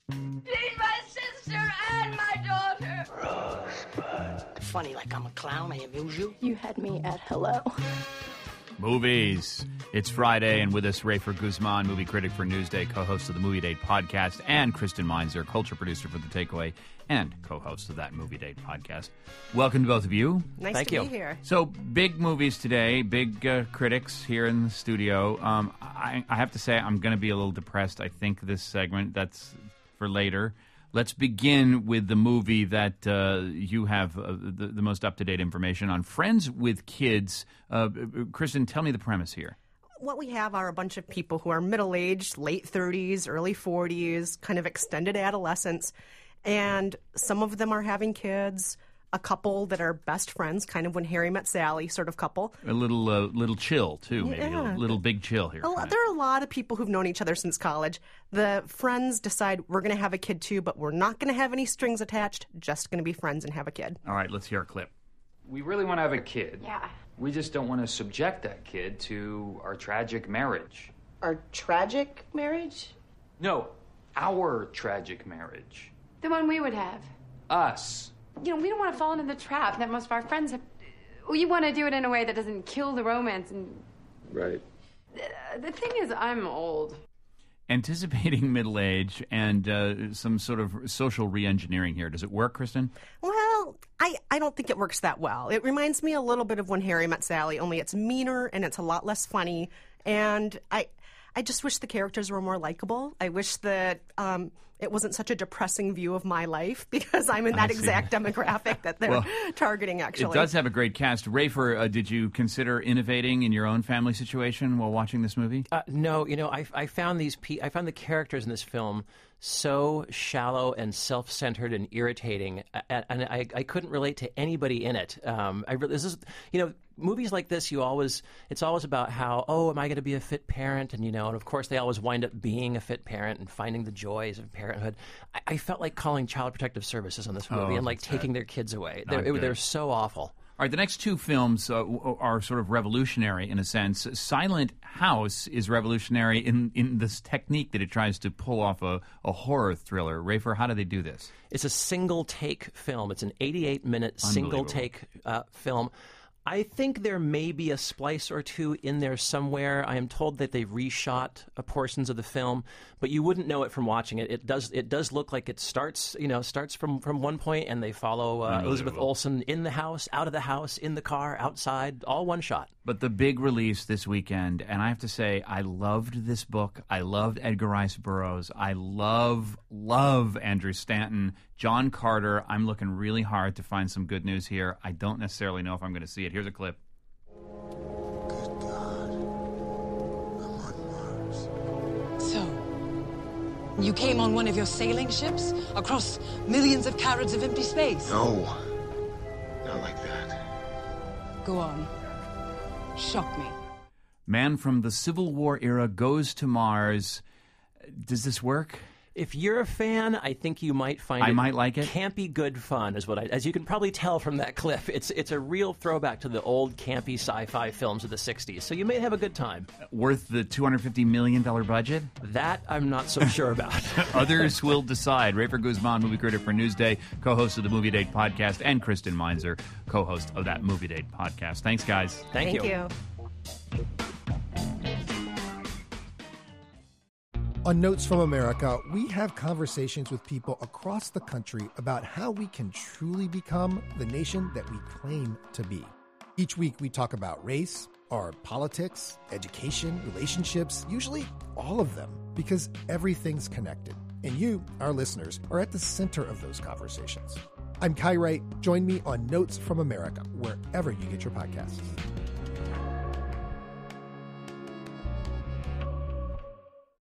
She's my sister and my daughter. Rosebud. Funny like I'm a clown, I amuse you. You had me at hello. Movies. It's Friday, and with us, Rafer Guzman, movie critic for Newsday, co-host of the Movie Date podcast, and Kristen Meinzer, culture producer for The Takeaway, and co-host of that Movie Date podcast. Welcome to both of you. Nice to be here. So, big movies today, big critics here in the studio. I have to say, I'm going to be a little depressed. I think this segment, that's for later. Let's begin with the movie that you have the most up-to-date information on. Friends with Kids. Kristen, tell me the premise here. What we have are a bunch of people who are middle-aged, late 30s, early 40s, kind of extended adolescence, and some of them are having kids. A couple that are best friends, kind of When Harry Met Sally sort of couple. A little chill, too, maybe. A little big chill here. There are a lot of people who've known each other since college. The friends decide we're going to have a kid, too, but we're not going to have any strings attached, just going to be friends and have a kid. All right, let's hear a clip. We really want to have a kid. Yeah. We just don't want to subject that kid to our tragic marriage. Our tragic marriage? No, our tragic marriage. The one we would have. Us. You know, we don't want to fall into the trap that most of our friends have. We want to do it in a way that doesn't kill the romance. And Right. the thing is, I'm old. Anticipating middle age and some sort of social re-engineering here. Does it work, Kristen? Well, I don't think it works that well. It reminds me a little bit of When Harry Met Sally, only it's meaner and it's a lot less funny. And I just wish the characters were more likable. I wish that it wasn't such a depressing view of my life because I'm in that exact demographic that they're targeting, actually. It does have a great cast. Rafer, did you consider innovating in your own family situation while watching this movie? No, you know, I found I found the characters in this film so shallow and self-centered and irritating, and I couldn't relate to anybody in it. Movies like this, it's always about how, am I going to be a fit parent? And, and of course they always wind up being a fit parent and finding the joys of parenthood. I felt like calling Child Protective Services on this movie and like taking their kids away. They're so awful. All right, the next two films are sort of revolutionary in a sense. Silent House is revolutionary in this technique that it tries to pull off a horror thriller. Rafer, how do they do this? It's a single-take film. It's an 88-minute single-take film. I think there may be a splice or two in there somewhere. I am told that they reshot portions of the film, but you wouldn't know it from watching it. It does look like it starts from one point, and they follow Elizabeth Olsen in the house, out of the house, in the car, outside, all one shot. But the big release this weekend, and I have to say, I loved this book. I loved Edgar Rice Burroughs. I love Andrew Stanton. John Carter, I'm looking really hard to find some good news here. I don't necessarily know if I'm going to see it. Here's a clip. Good God. I'm on Mars. So, you came on one of your sailing ships across millions of carats of empty space? No. Not like that. Go on. Shock me. Man from the Civil War era goes to Mars. Does this work? If you're a fan, I think you might find I might like it. Campy good fun is as you can probably tell from that clip. It's a real throwback to the old campy sci-fi films of the 60s. So you may have a good time. Worth the $250 million budget? That I'm not so sure about. Others will decide. Rafer Guzman, movie critic for Newsday, co-host of the Movie Date podcast, and Kristen Meinzer, co-host of that Movie Date podcast. Thanks, guys. Thank you. On Notes from America, we have conversations with people across the country about how we can truly become the nation that we claim to be. Each week, we talk about race, our politics, education, relationships, usually all of them, because everything's connected. And you, our listeners, are at the center of those conversations. I'm Kai Wright. Join me on Notes from America, wherever you get your podcasts.